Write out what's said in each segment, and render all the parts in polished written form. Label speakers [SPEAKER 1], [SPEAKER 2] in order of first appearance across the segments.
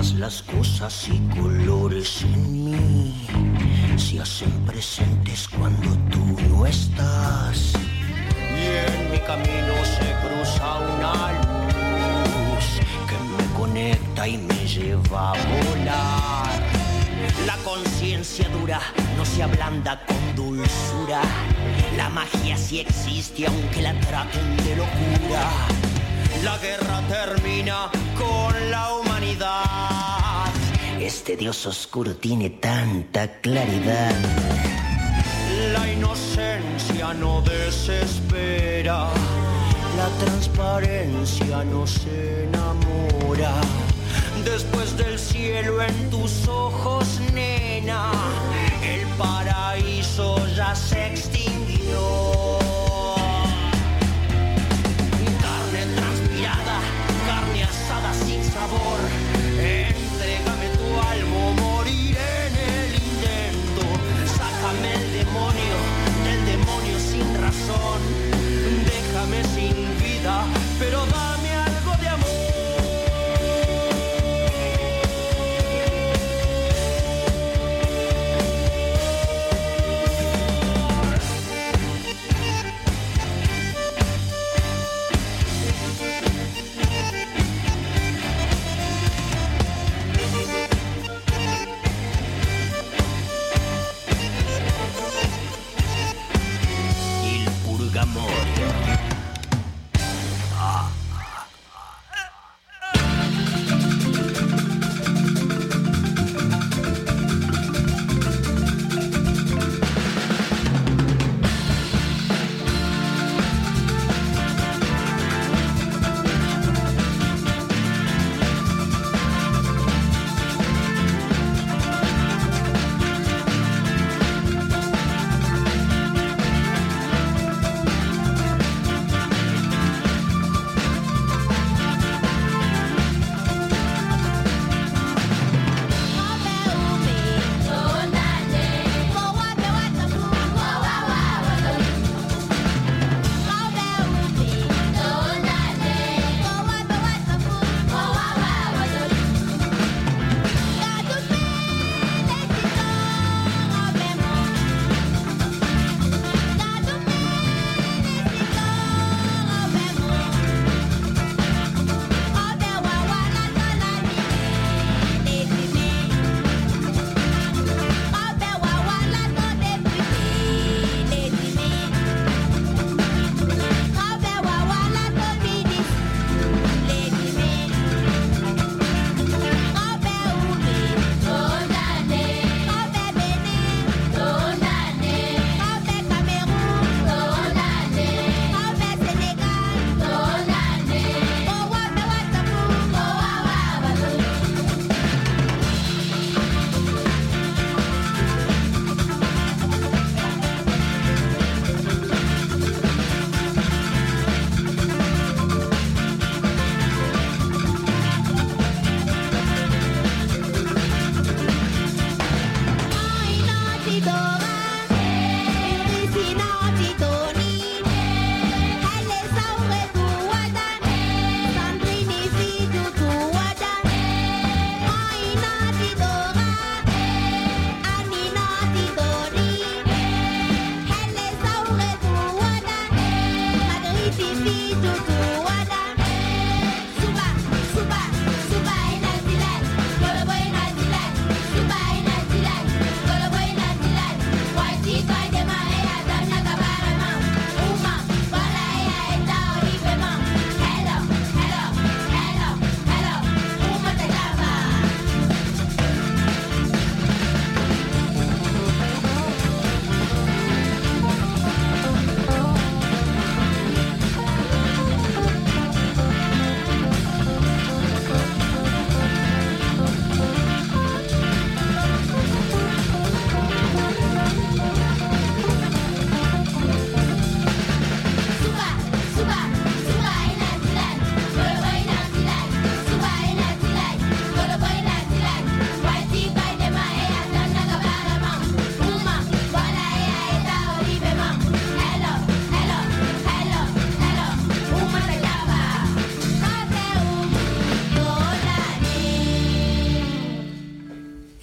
[SPEAKER 1] Todas las cosas y colores en mí se hacen presentes cuando tú no estás. Y en mi camino se cruza una luz que me conecta y me lleva a volar. La conciencia dura no se ablanda con dulzura. La magia sí existe aunque la traten de locura. La guerra termina con la humanidad. Este Dios oscuro tiene tanta claridad. La inocencia no desespera. La transparencia nos enamora. Después del cielo en tus ojos, nena, el paraíso ya se extinguió. Carne transpirada, carne asada sin sabor. Entrégame tu alma o moriré en el intento. Sácame el demonio, del demonio sin razón. Déjame sin vida, pero dame algo de amor.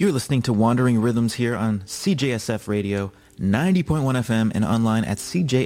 [SPEAKER 2] You're listening to Wandering Rhythms here on CJSF Radio, 90.1 FM, and online at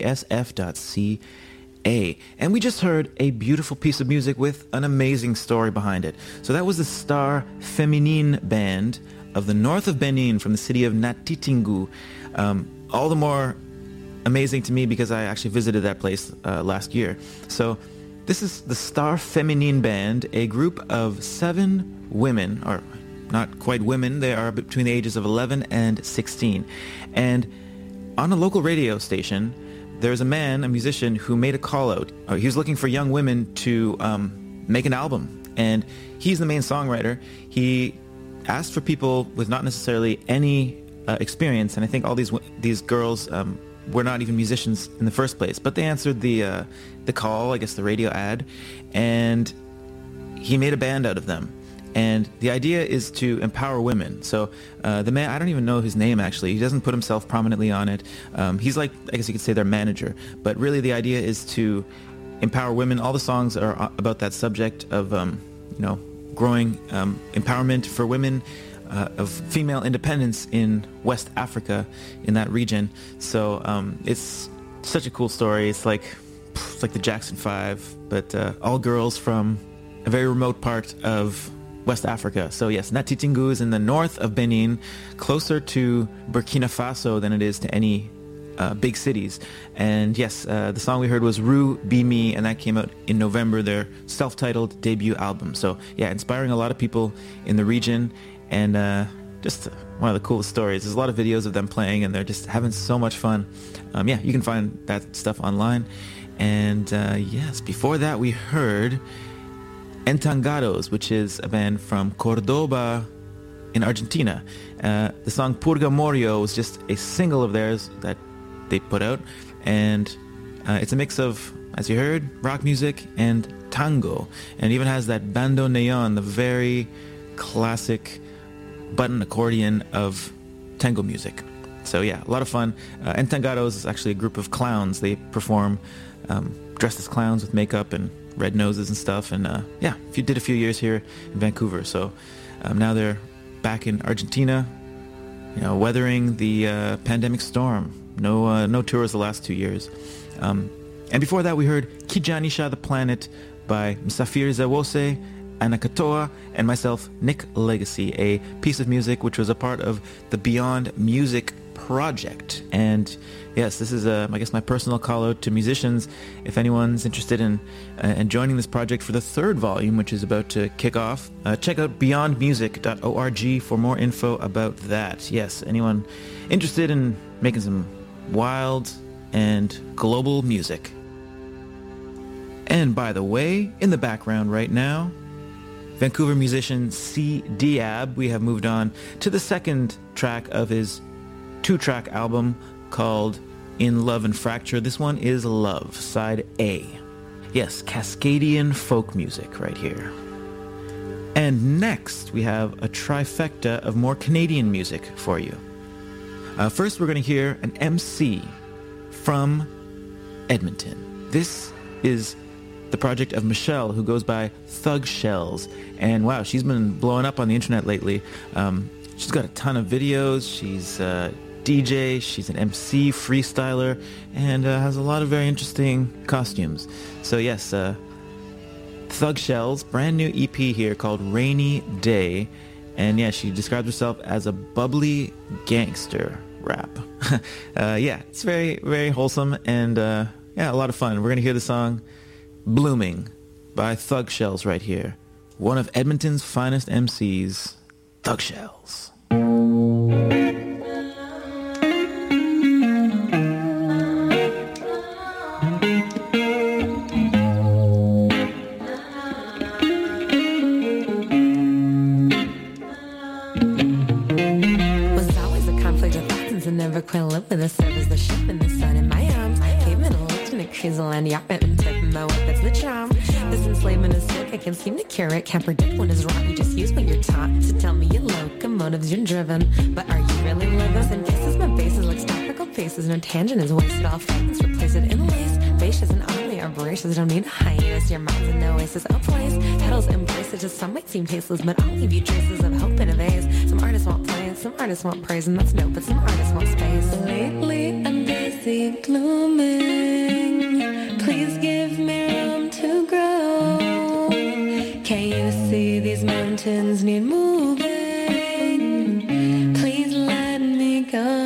[SPEAKER 2] cjsf.ca. And we just heard a beautiful piece of music with an amazing story behind it. So that was the Star Feminine Band of the north of Benin from the city of Natitingu. All the more amazing to me because I actually visited that place last year. So this is the Star Feminine Band, a group of 7 women, or not quite women, they are between the ages of 11 and 16. And on a local radio station, there's a man, a musician, who made a call out. He was looking for young women to make an album. And he's the main songwriter. He asked for people with not necessarily any experience. And I think all these girls were not even musicians in the first place. But they answered the call, I guess the radio ad. And he made a band out of them. And the idea is to empower women. So the man, I don't even know his name actually. He doesn't put himself prominently on it. He's like, I guess you could say their manager. But really the idea is to empower women. All the songs are about that subject of, growing empowerment for women, of female independence in West Africa, in that region. So it's such a cool story. It's like the Jackson 5, but all girls from a very remote part of West Africa. So yes, Natitingu is in the north of Benin, closer to Burkina Faso than it is to any big cities. And yes, the song we heard was Rue Be Me, and that came out in November, their self-titled debut album. So yeah, inspiring a lot of people in the region, and just one of the coolest stories. There's a lot of videos of them playing, and they're just having so much fun. Yeah, you can find that stuff online. And yes, before that we heard Entangados, which is a band from Cordoba in Argentina. The song Purgamorio was just a single of theirs that they put out, and it's a mix of, as you heard, rock music and tango, and it even has that bandoneon, the very classic button accordion of tango music. So yeah, a lot of fun. Entangados is actually a group of clowns. They perform dressed as clowns with makeup and red noses and stuff, and yeah, did a few years here in Vancouver. So now they're back in Argentina, weathering the pandemic storm. No tours the last 2 years. And before that we heard Kijanisha the Planet by Msafiri Zawose, Anakatoa, and myself, Nick Legacy, a piece of music which was a part of the Beyond Music project. And yes, this is I guess my personal call out to musicians. If anyone's interested in joining this project for the 3rd volume, which is about to kick off, check out beyondmusic.org for more info about that. Yes, anyone interested in making some wild and global music. And by the way, in the background right now, Vancouver musician C. Diab. We have moved on to the 2nd track of his 2-track album called In Love and Fracture. This one is Love, side A. Yes, Cascadian folk music right here. And next we have a trifecta of more Canadian music for you. First we're going to hear an MC from Edmonton. This is the project of Michelle, who goes by Thug Shells. And wow, she's been blowing up on the internet lately. She's got a ton of videos. She's DJ, she's an MC, freestyler, and has a lot of very interesting costumes. So yes, Thug Shells, brand new EP here called Rainy Day, and yeah, she describes herself as a bubbly gangster rap. Yeah, it's very, very wholesome, and yeah, a lot of fun. We're gonna hear the song Blooming by Thug Shells right here. One of Edmonton's finest MCs, Thug Shells.
[SPEAKER 3] Quite live with the service, the ship and the sun in my arms. Pavement looked in a crazy land, yacht and tip my wife, that's the charm. This enslavement is sick, I can't seem to cure it. Can't predict when it's wrong, you just use what you're taught. So tell me your locomotives, you're driven, but are you really living? And kisses my bases like topical faces, no tangent is wasted. All fragments replace it in lace, facias and alia. are voracious, don't need a hiatus. Your mind's an oasis, oh place. Petals embrace it, just some might seem tasteless, but I'll leave you traces of hope in a vase. Some artists want play, some artists want praise, and that's dope, but some artists want space. Lately I'm busy blooming. Please give me room to grow. Can't you see these mountains need moving? Please let me go.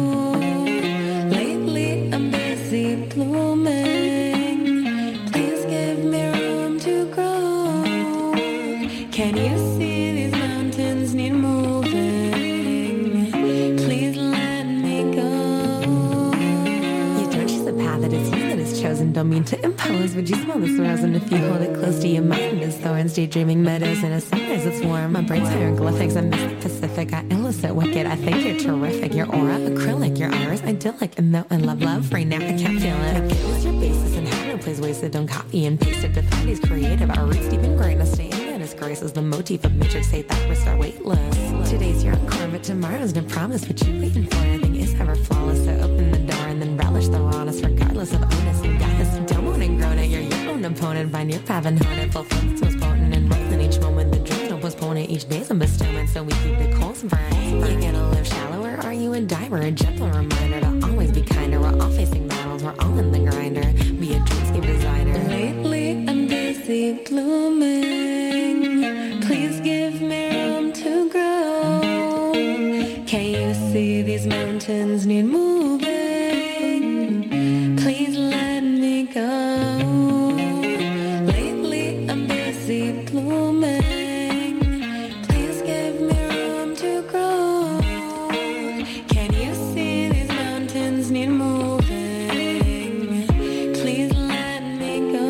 [SPEAKER 3] Lately I'm busy blooming. Please give me room to grow. Can you see these mountains need moving? Please let me go. You don't choose a path, it is you that is chosen. Don't mean to impose, but you smell this rose, and if you hold it close to your mind, it's thorns, daydreaming meadows, and a sunrise it's warm. My brain's hieroglyphics, I miss the Pacific, I illicit wicked, I think you're terrific. Your aura, acrylic, your iris, idyllic, and though I love right now, I can't feel it. Forgiveness your basis, and have no place wasted, don't copy and paste it. Define is creative, our roots deep in greatness, stay in Venice grace is the motif of matrix, hate that risks are weightless. Today's your encore, but tomorrow's no promise, what you waiting for, nothing is ever flawless, so open the door and then relish the rawness, regardless of onus and goddess. Don't moan and groan it, you're your own opponent, find your path and hone it, fulfillment's most potent, and roll in each moment, the dreams don't postpone it, each day's a bestowment, so we keep the coals burning. You gonna live shallower, are you a diver, a gentle reminder to always be kinder, we're all facing battles, we're all in the grinder, be a dreamscape designer. Lately I'm busy blooming, please give me room to grow. Can you see these mountains need moving? Please let me go. Lately I'm busy blooming, please give me room to grow. Can you see these mountains need moving? Please let me go.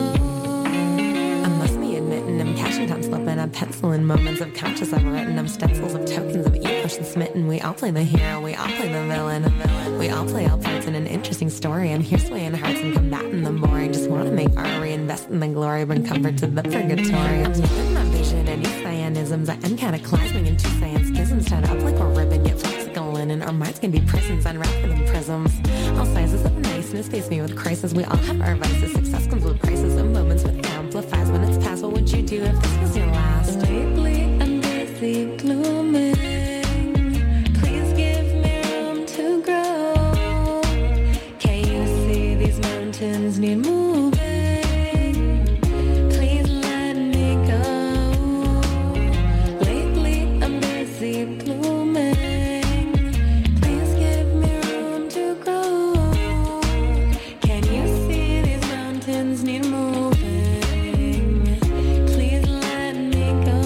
[SPEAKER 3] I must be admitting I'm catching time slipping, I'm penciling moments of conscious I've written, I'm stencils of tokens of emotion smitten. We all play the hero, we all play the villain. We all play our parts in an interesting story. I'm here swaying hearts and combating the boring. Just wanna make art, reinvest in the glory, bring comfort to the purgatory. I'm living my vision, any cyanisms. I am cataclysming into science schisms. Tied up like a ribbon, get flexible linen. Our minds can be prisons, unwrapped them prisms. All sizes of niceness face me with crisis. We all have our vices, success comes with prices. Of moments with amplifies when it's past. What would you do if this was your last? Lately I'm busy blooming. Need moving, please let me go. Lately I'm busy blooming, please give me room to grow. Can you see these mountains need moving? Please let me go.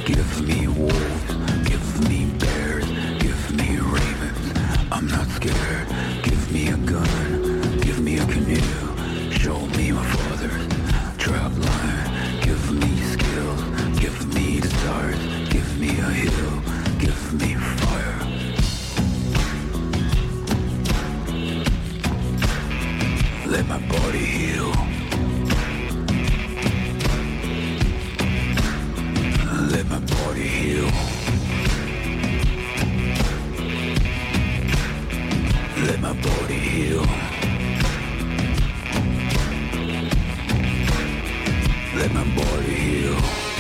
[SPEAKER 4] Give me wolves, give me bears, give me ravens. I'm not scared. Give me a gun, give me a canoe. Show me my father's trap line. Give me skills, give me desires. Give me a hill, give me fire. Let my body heal. Let my body heal. Let my body heal. Let my body heal.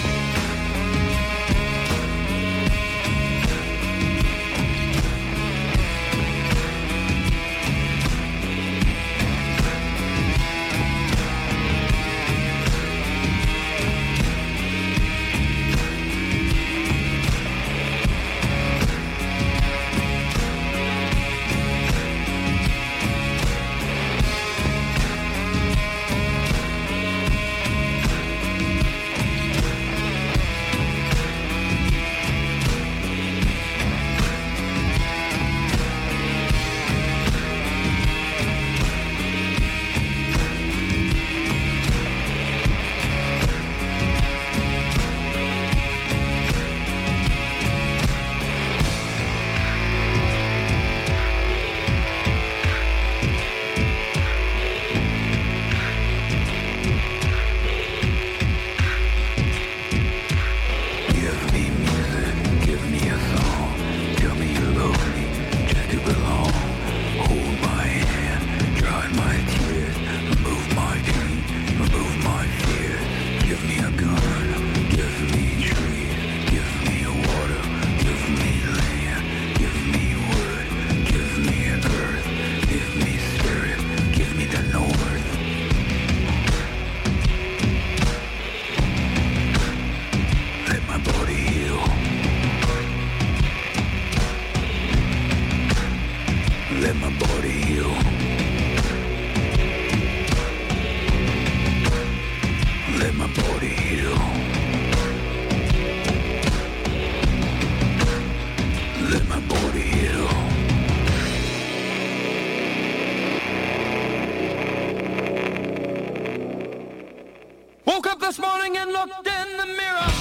[SPEAKER 5] Woke up this morning and looked in the mirror,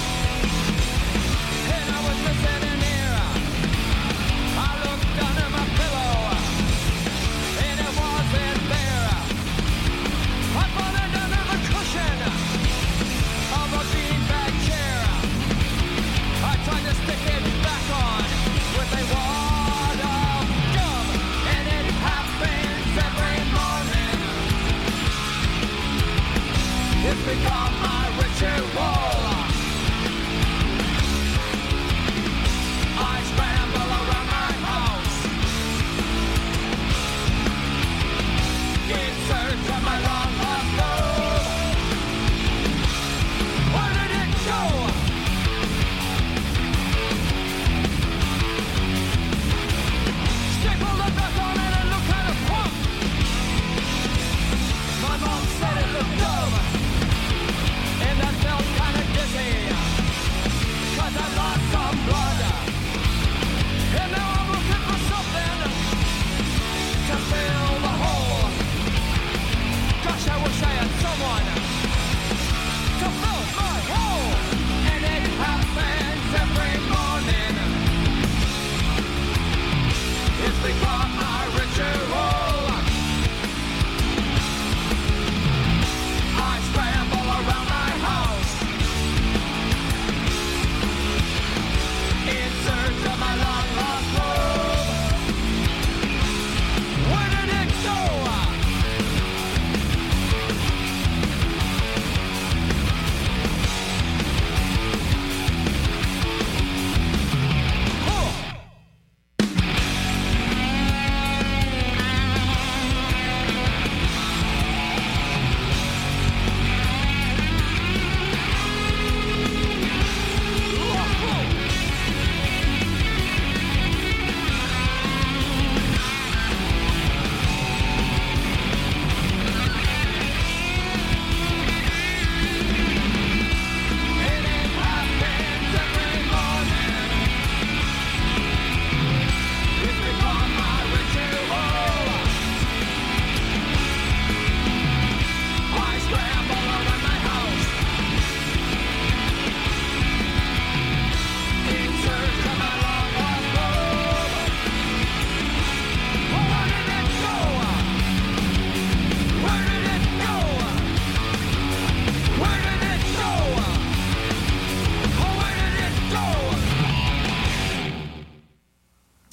[SPEAKER 5] and I was missing an ear. I looked under my pillow, and it wasn't there. I found it under the cushion of a beanbag chair. I tried to stick it back on with a wad of gum, and it happens every morning. It's become my ritual.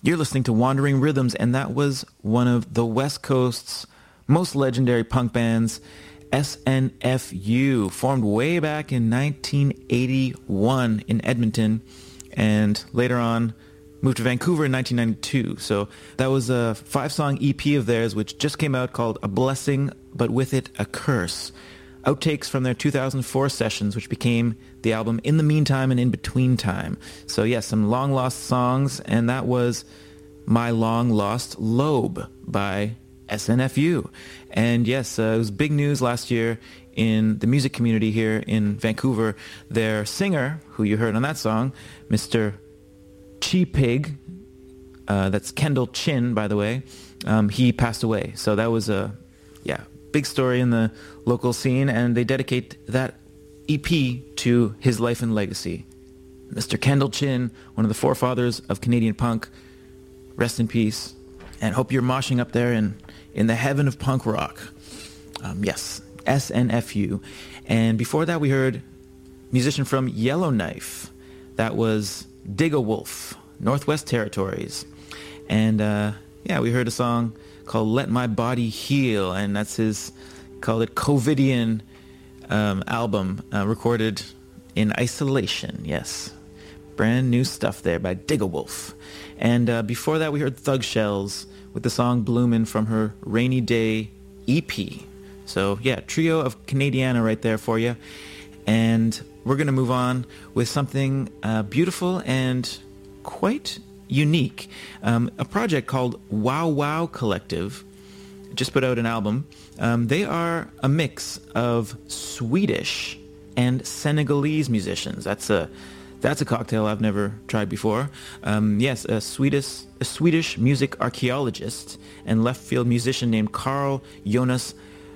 [SPEAKER 2] You're listening to Wandering Rhythms, and that was one of the West Coast's most legendary punk bands, SNFU, formed way back in 1981 in Edmonton, and later on moved to Vancouver in 1992. So that was a 5-song EP of theirs, which just came out, called A Blessing, but with it a Curse. Outtakes from their 2004 sessions, which became the album In the Meantime and In Between Time. So yes, some long-lost songs, and that was My Long Lost Lobe by SNFU. And yes, it was big news last year in the music community here in Vancouver. Their singer, who you heard on that song, Mr. Chi Pig, that's Kendall Chin, by the way, he passed away. So that was a big story in the local scene, and they dedicate that EP to his life and legacy. Mr. Kendall Chin, one of the forefathers of Canadian punk, rest in peace, and hope you're moshing up there in the heaven of punk rock. Yes, SNFU. And before that, we heard musician from Yellowknife. That was Digawolf, Northwest Territories. And we heard a song called Let My Body Heal, and that's his, called it COVIDian album, recorded in isolation. Yes, brand new stuff there by Digawolf. And before that, we heard Thug Shells with the song Bloomin' from her Rainy Day EP. So yeah, trio of Canadiana right there for you. And we're going to move on with something beautiful and quite unique. A project called Wow Wow Collective just put out an album. They are a mix of Swedish and Senegalese musicians. That's a cocktail I've never tried before. Yes, a Swedish music archaeologist and left field musician named Carl Jonas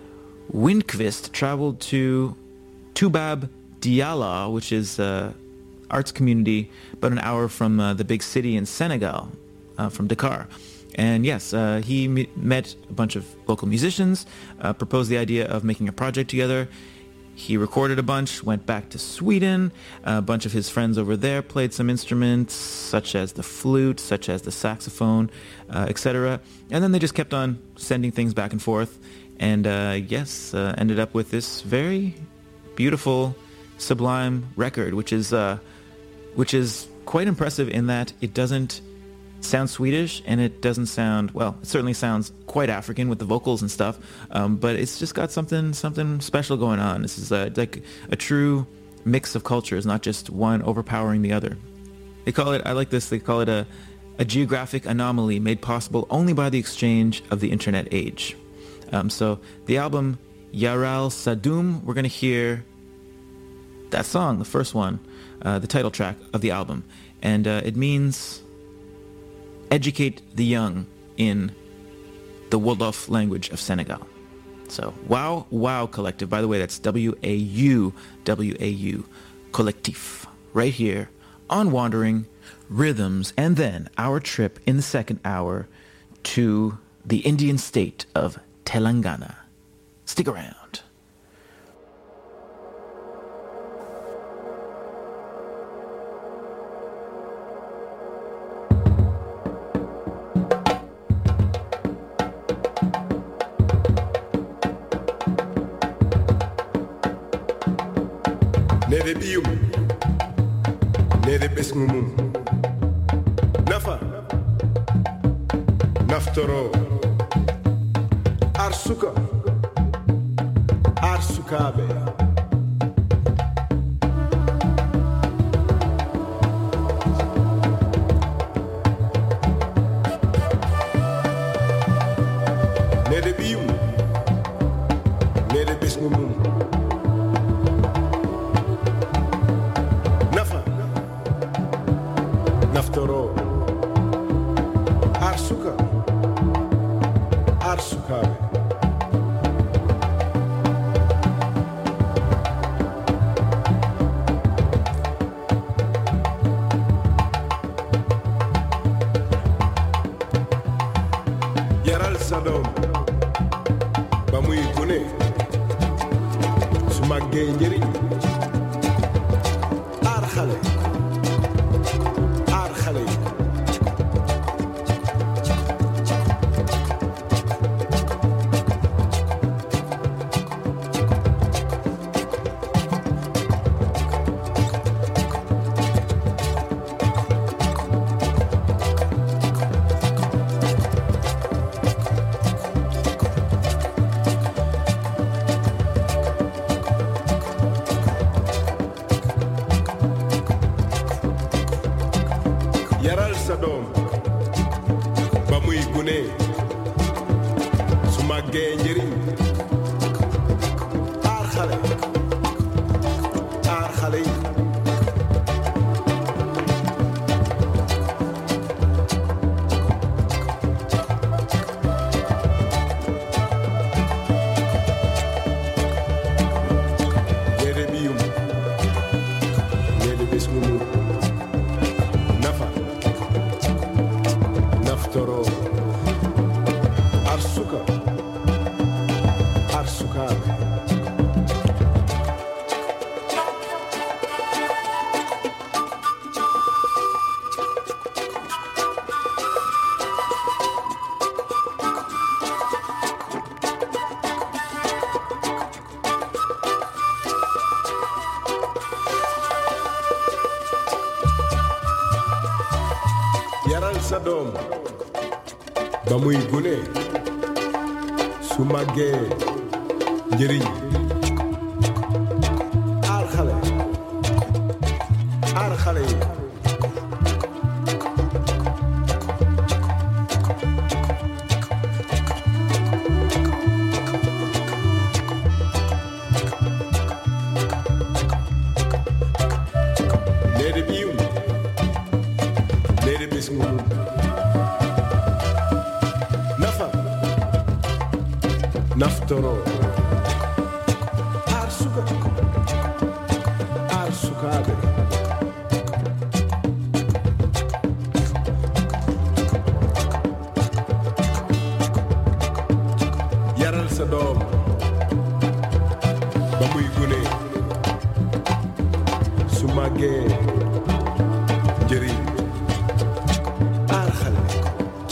[SPEAKER 2] Windqvist traveled to Toubab Diala, which is arts community about an hour from the big city in Senegal, from Dakar. And yes, he met a bunch of local musicians, proposed the idea of making a project together. He recorded a bunch, went back to Sweden. A bunch of his friends over there played some instruments, such as the flute, such as the saxophone, etc. And then they just kept on sending things back and forth. And ended up with this very beautiful, sublime record, which is quite impressive in that it doesn't sound Swedish, and it doesn't sound, well, it certainly sounds quite African with the vocals and stuff, but it's just got something special going on. This is like a true mix of cultures, not just one overpowering the other. They call it, I like this, they call it a geographic anomaly made possible only by the exchange of the internet age. So the album Yaral Sadum, we're going to hear that song, the first one, the title track of the album. And it means educate the young in the Wolof language of Senegal. So Wow Wow Collective, by the way, that's W-A-U Collectif, right here on Wandering Rhythms. And then our trip in the second hour to the Indian state of Telangana. Stick around.
[SPEAKER 6] Nede biyum, nede besmumum, nafa, naftoro, arsuka, arsukabe. Nede biyum, nede besmumum. Naftoro, arsuka, arsukabe. sa doom ba muy gune su màggee njëriñ aar xale yi yaral sa doom ba muy gune su màggee njëriñ aar xale yi leydi ɓiyum leydi ɓesgumum nafa naftoro aar sukaaɓe yaral sa doom ba muy gune su màggee njëriñ aar xale yi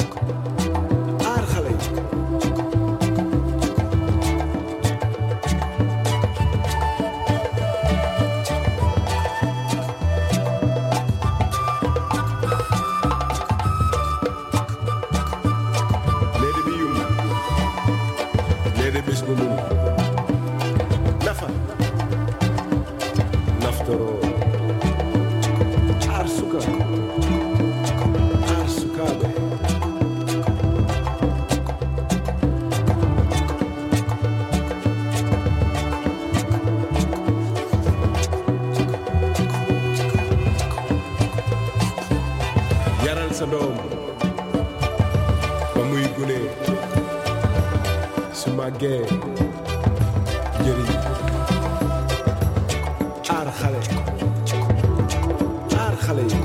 [SPEAKER 6] leydi ɓiyum leydi ɓesgumum nafa naftoro aar sukaaɓe yaral sa doom ba muy gune su màggee njëriñ aar xale yi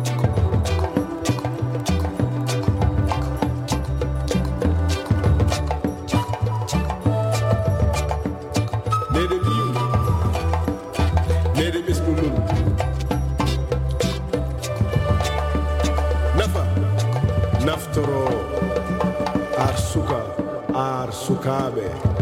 [SPEAKER 6] leydi ɓiyum leydi ɓesgumum nafa naftoro aar sukaaɓe